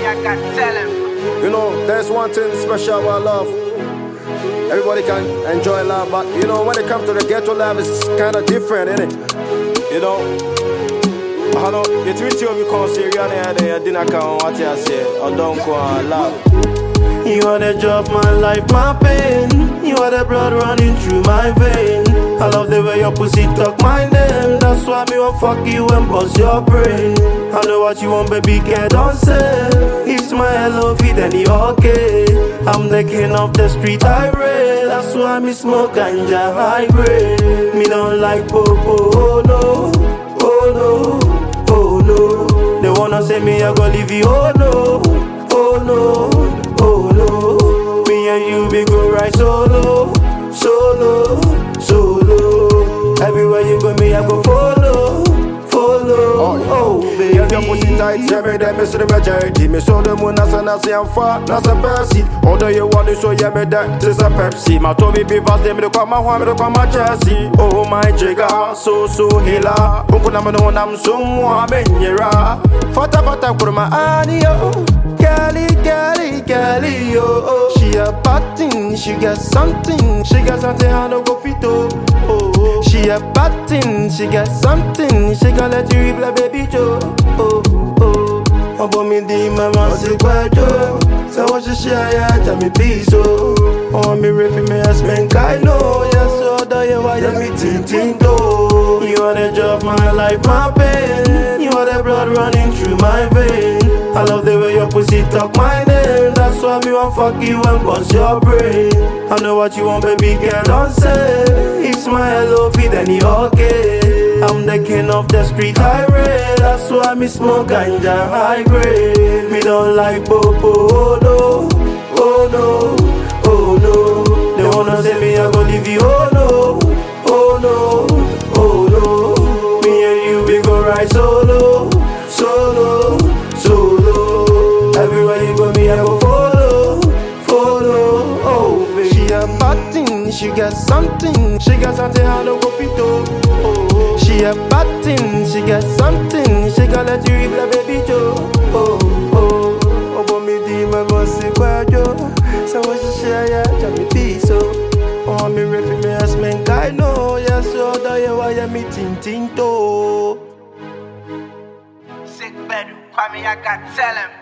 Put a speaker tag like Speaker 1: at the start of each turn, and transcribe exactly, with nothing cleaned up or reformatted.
Speaker 1: I got tell him.
Speaker 2: You know, there's one thing special about love. Everybody can enjoy love, but you know, when it comes to the ghetto love, it's kind of different, innit? You know, I know, you treat you because you're there, you didn't count what you say, or don't call love.
Speaker 3: You are the joy of my life, my pain. You are the blood running through my vein. I love the way your pussy talk my name. That's why me want fuck you and bust your brain. I know what you want, baby, girl, don't say. It's my L O V, then you okay. I'm the king of the street highway. That's why me smoke ganja high grade. Me don't like popo, oh no, oh no, oh no. They wanna say me I go leave you, oh no, oh no. Oh no, me and you we go right solo, solo, solo. Everywhere you go, me I go follow, follow.
Speaker 2: Oh,
Speaker 3: oh baby.
Speaker 2: Get your pussy tight, yeah, me that miss the majority. Me saw the moon as I say I'm fat, that's a Pepsi. Although you want to show, yeah, me that this a Pepsi. My Toby be fast, me to come my home, me to come my Chelsea. Oh my jigger, so so hila. Uncle na me know I'm so more menyera. Fata fata kurma ani yo. Girlie, girlie, girlie, oh, oh. She a bad thing, she got something. She got something I no go fit, oh, oh. She a bad thing, she got something. She can let you replay, baby Joe, oh, oh. Oh, but me di mama se kwajo. So what she share, yeah, tell me peace, oh. Oh, me refi me as men kai no. Yes, so da you why you me tin tin do. You are the joy of my life, my pain. You are the blood running through my vein. I love the way your pussy talk my name. That's why me want fuck you and bust your brain. I know what you want, baby girl, don't say. It's my L O V, then you okay. I'm the king of the street highway. That's why me smoke ganja high grade. Me don't like popo, oh no, oh no, oh no. They wanna say me I go leave you, oh no, oh no, oh no. Me and you we go right solo, solo, solo. Everywhere you go, me I go follow, follow. Oh baby, she a bad thing, she got something. She got something I no go fit, oh, oh. She a bad thing, she got something. She can let you replay, baby Joe, oh, oh. Oh, but me di my bossy kwajo. So what she share, yeah, tell me peace, oh. Oh, me refi me as men guy no. Yeah, so da you why you me tin tin to.
Speaker 1: Sick bed, Kwame, I got tell him.